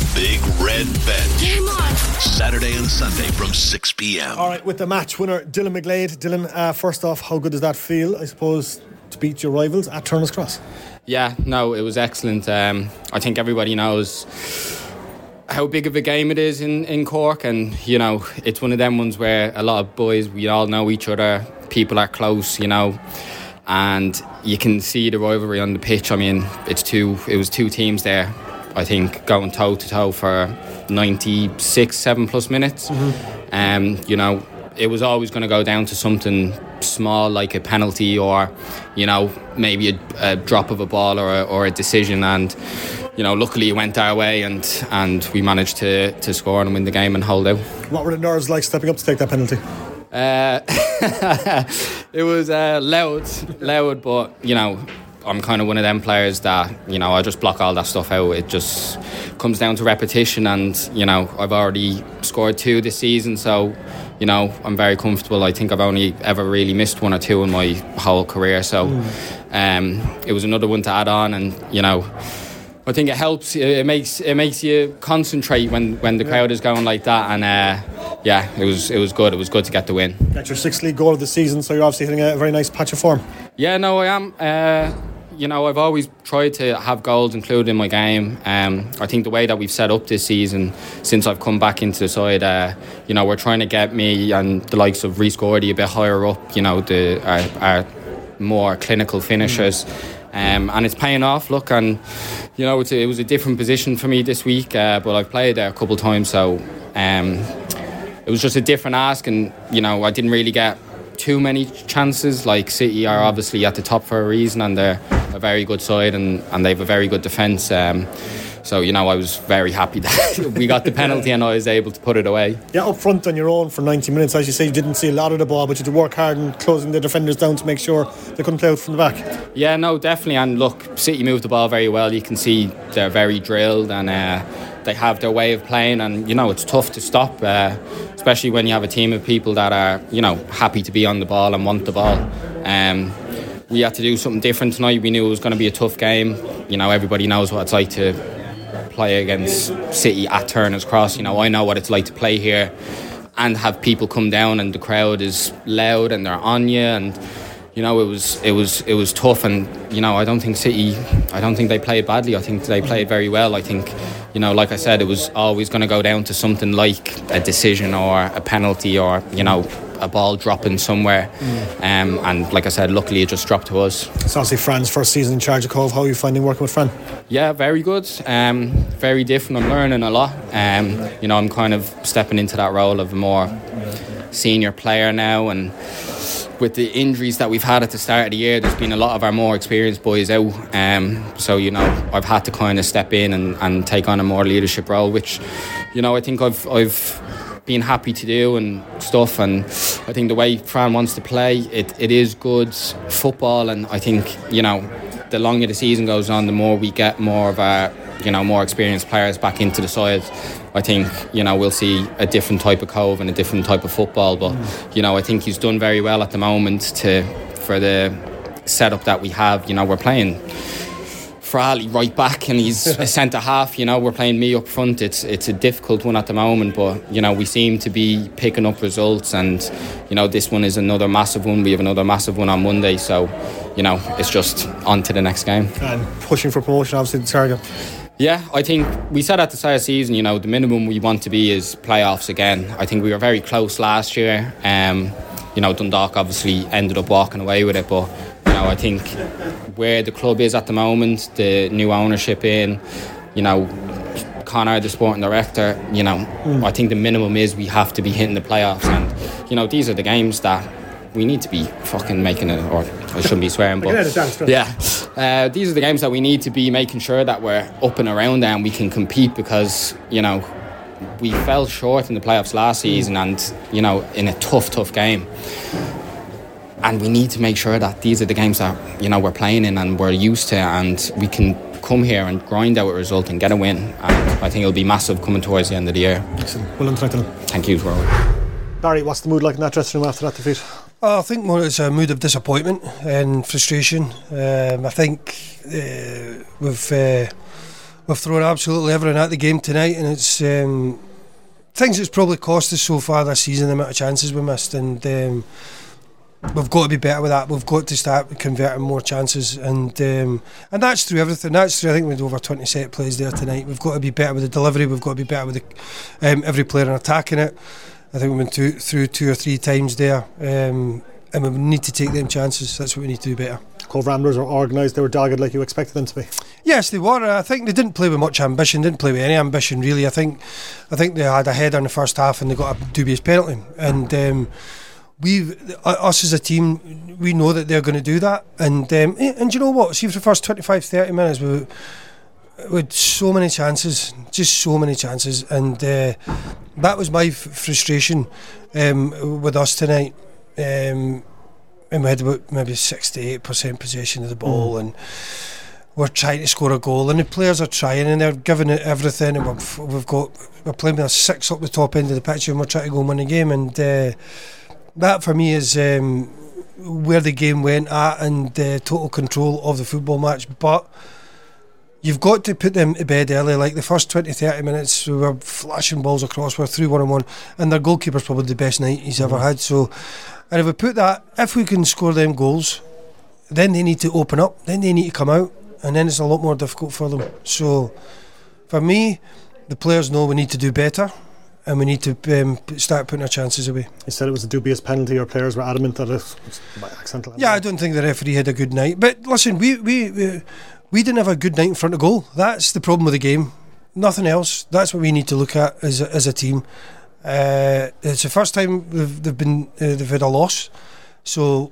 Big Red Bench. Game on. Saturday and Sunday from 6 p.m. All right, with the match winner, Dylan McGlade. Dylan, first off, how good does that feel, I suppose, to beat your rivals at Turner's Cross? Yeah, no, it was excellent. I think everybody knows how big of a game it is in Cork, and you know, it's one of them ones where a lot of boys, we all know each other, people are close, you know, and you can see the rivalry on the pitch. I mean, it was two teams there, I think, going toe to toe for 7 plus minutes. You know, it was always going to go down to something small like a penalty, or you know, maybe a drop of a ball or a decision, and you know, luckily it went our way, and we managed to score and win the game and hold out. What were the nerves like stepping up to take that penalty? It was loud, but you know, I'm kind of one of them players that, you know, I just block all that stuff out. It just comes down to repetition, and you know, I've already scored 2 this season, so you know, I'm very comfortable. I think I've only ever really missed 1 or 2 in my whole career, so it was another one to add on, and you know, I think it helps. It makes you concentrate when the crowd is going like that, and yeah, it was good. It was good to get the win. Got your 6th league goal of the season, so you're obviously hitting a very nice patch of form. Yeah, no, I am. You know, I've always tried to have goals included in my game. I think the way that we've set up this season, since I've come back into the side, you know, we're trying to get me and the likes of Rhys Gordy a bit higher up. You know, our more clinical finishers. And it's paying off, look, and you know, it was a different position for me this week, but I've played there a couple of times, so it was just a different ask, and you know, I didn't really get too many chances. Like City are obviously at the top for a reason, and they're a very good side, and they have a very good defence. So, you know, I was very happy that we got the penalty and I was able to put it away. Yeah, up front on your own for 90 minutes, as you say, you didn't see a lot of the ball, but you had to work hard in closing the defenders down to make sure they couldn't play out from the back. Yeah, no, definitely. And look, City moved the ball very well. You can see they're very drilled, and they have their way of playing, and you know, it's tough to stop, especially when you have a team of people that are, you know, happy to be on the ball and want the ball. We had to do something different tonight. We knew it was going to be a tough game. You know, everybody knows what it's like to play against City at Turner's Cross. You know, I know what it's like to play here and have people come down and the crowd is loud and they're on you, and you know, it was tough. And you know, I don't think they played badly. I think they played very well. I think, you know, like I said, it was always going to go down to something like a decision or a penalty, or you know, a ball dropping somewhere. And like I said, luckily it just dropped to us. It's obviously Fran's first season in charge of Cove. How are you finding working with Fran? Yeah, very good. Very different. I'm learning a lot. You know, I'm kind of stepping into that role of a more senior player now, and with the injuries that we've had at the start of the year, there's been a lot of our more experienced boys out. So, you know, I've had to kind of step in and take on a more leadership role, which, you know, I think I've been happy to do and stuff. And I think the way Fran wants to play, it is good football. And I think, you know, the longer the season goes on, the more we get more of our, you know, more experienced players back into the side. I think, you know, we'll see a different type of Cove and a different type of football. But, you know, I think he's done very well at the moment for the setup that we have. You know, we're playing Frally right back and he's a centre half. You know, we're playing me up front. It's a difficult one at the moment, but you know, we seem to be picking up results, and you know, this one is another massive one. We have another massive one on Monday, so you know, it's just on to the next game. And pushing for promotion, obviously, the target. Yeah, I think we said at the start of the season, you know, the minimum we want to be is playoffs again. I think we were very close last year. You know, Dundalk obviously ended up walking away with it, but you know, I think where the club is at the moment, the new ownership in, you know, Conor, the sporting director, you know, I think the minimum is we have to be hitting the playoffs, and you know, these are the games that we need to be fucking making it, or I shouldn't be swearing, but yeah, these are the games that we need to be making sure that we're up and around there and we can compete, because you know, we fell short in the playoffs last season, and you know, in a tough game, and we need to make sure that these are the games that, you know, we're playing in and we're used to, and we can come here and grind out a result and get a win. And I think it'll be massive coming towards the end of the year. Excellent. Well done. Thank you, Rowan. Barry, what's the mood like in that dressing room after that defeat? I think more it's a mood of disappointment and frustration. I think we've we've thrown absolutely everything at the game tonight, and it's things that's probably cost us so far this season, the amount of chances we missed, and we've got to be better with that. We've got to start converting more chances, and that's through everything. That's through, I think we had over 20 set plays there tonight. We've got to be better with the delivery. We've got to be better with every player in attacking it. I think we've been through 2 or 3 times there, and we need to take them chances. That's what we need to do better. Cove Ramblers were organised, they were dogged like you expected them to be. Yes, they were. I think they didn't play with much ambition, didn't play with any ambition really. I think they had a header in the first half and they got a dubious penalty. And us as a team, we know that they're going to do that. And you know what? See, for the first 25-30 minutes, we had so many chances, just so many chances. And that was my frustration with us tonight. And we had about maybe 68% possession of the ball, and we're trying to score a goal, and the players are trying and they're giving it everything, and we're playing with a 6 up the top end of the pitch, and we're trying to go and win the game, and that for me is where the game went at, and total control of the football match. But you've got to put them to bed early. Like the first 20-30 minutes, we were flashing balls across, we're through 1-on-1, and their goalkeeper's probably the best night he's ever had. So, and if we can score them goals, then they need to open up, then they need to come out, and then it's a lot more difficult for them. So for me, the players know we need to do better, and we need to start putting our chances away. You said it was a dubious penalty. Your players were adamant that it was by accidental. Yeah, I don't think the referee had a good night. But listen, we didn't have a good night in front of goal. That's the problem with the game. Nothing else. That's what we need to look at as a team. It's the first time they've had a loss, so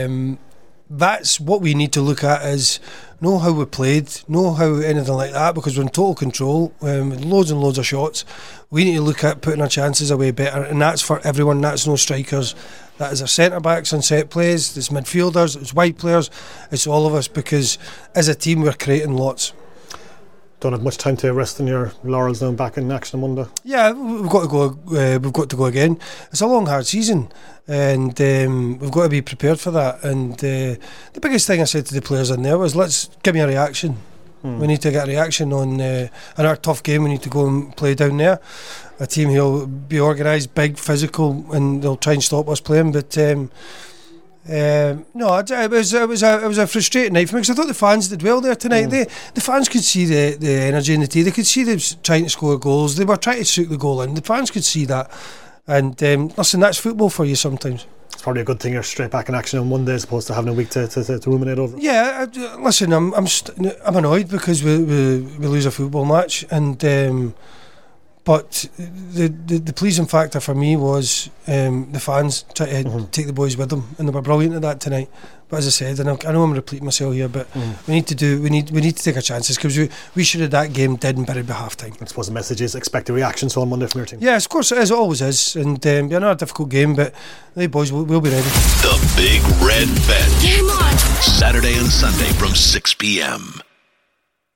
that's what we need to look at, is know how we played, know how anything like that, because we're in total control, with loads and loads of shots. We need to look at putting our chances away better, and that's for everyone. That's no strikers, that is our centre backs on set plays, it's midfielders, it's wide players, it's all of us, because as a team we're creating lots. Don't have much time to rest in your laurels now, back in action on Monday. Yeah, we've got to go again. It's a long, hard season, and we've got to be prepared for that. And the biggest thing I said to the players in there was, give me a reaction. We need to get a reaction on our tough game. We need to go and play down there. A team who'll be organised, big, physical, and they'll try and stop us playing. But no, it was a frustrating night for me, because I thought the fans did well there tonight. The fans could see the energy in the team. They could see them trying to score goals. They were trying to shoot the goal in. The fans could see that. And listen, that's football for you sometimes. It's probably a good thing you're straight back in action on Monday as opposed to having a week to ruminate over. Yeah, listen, I'm annoyed because we lose a football match, and but the pleasing factor for me was the fans trying to take the boys with them, and they were brilliant at that tonight. But as I said, and I know I'm repeating myself here, but we need to take our chances, because we should have that game dead and buried by half time. I suppose the message is expect a reaction on Monday from your team. Yes, of course it is, it always is, and another difficult game, but the boys will be ready. The Big Red Bet. Game on! Saturday and Sunday from 6 p.m.